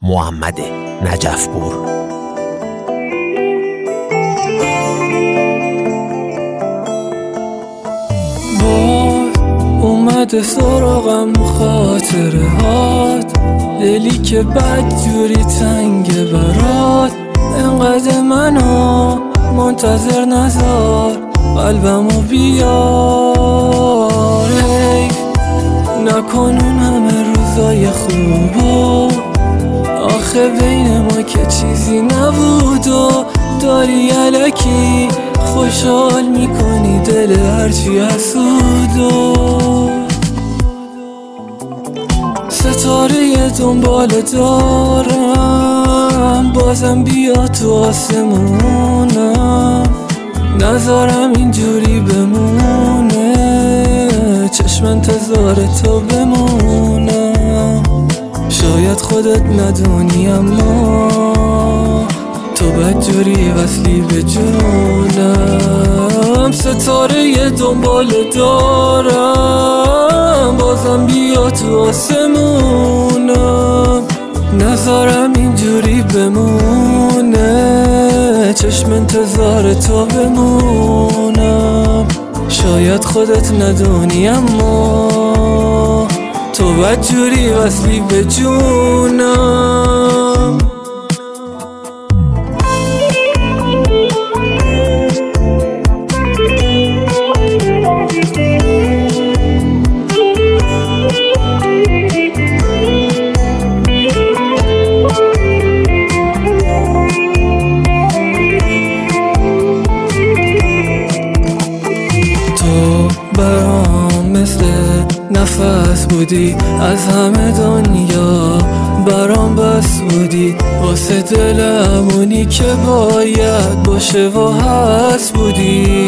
محمد نجفپور. اومده سراغم خاطره هات، دلی که بدجوری تنگه برات. انقدر منو منتظر نذار، قلبمو بیار. حیف نکن اون همه روزای خوبو، آخه بین ما که چیزی نبود و داری الکی خوشحال میکنی دل هرچی حسودو. ستاره دنبال دارم، بازم بیا تو آسمونم. نذارم اینجوری بمونه، چشم انتظار تو بمونم. شاید خودت ندونی اما تو بدجوری وصلی به جونم. ستاره دنبال دارم، بازم بیا تو آسمونم. نذارم اینجوری بمونه، چشم انتظار تو بمونم. شاید خودت ندونی اما تو بدجوری وصلی به جونم. برام مثل نفس بودی، از همه دنیا برام بس بودی. واسه دلمونی که باید باشه و هست بودی.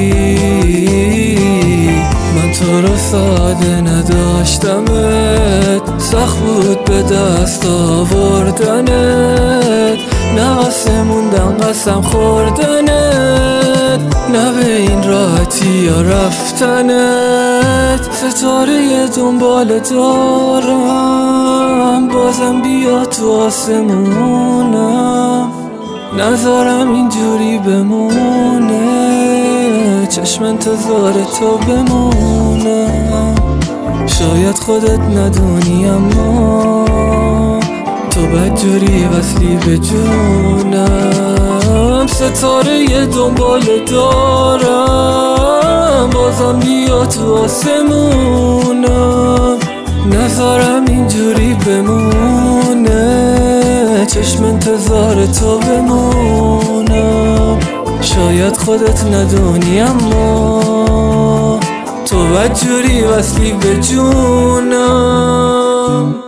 من تو رو ساده نداشتمت، سخت بود به دست آوردنت. نه واسه موندن قسم خوردنت، نه به این راحتی یا رفتنت. ستاره دنبال دارم، بازم بیا تو آسمونم. نذارم اینجوری بمونه، چشم انتظار تو بمونم. شاید خودت ندونی اما تو بدجوری وصلی به جونم. ستاره دنبال دارم، بازم بیا تو آسمونم. نذارم اینجوری بمونه، چشم انتظار تو بمونم. شاید خودت ندونی اما تو بدجوری وصلی به جونم.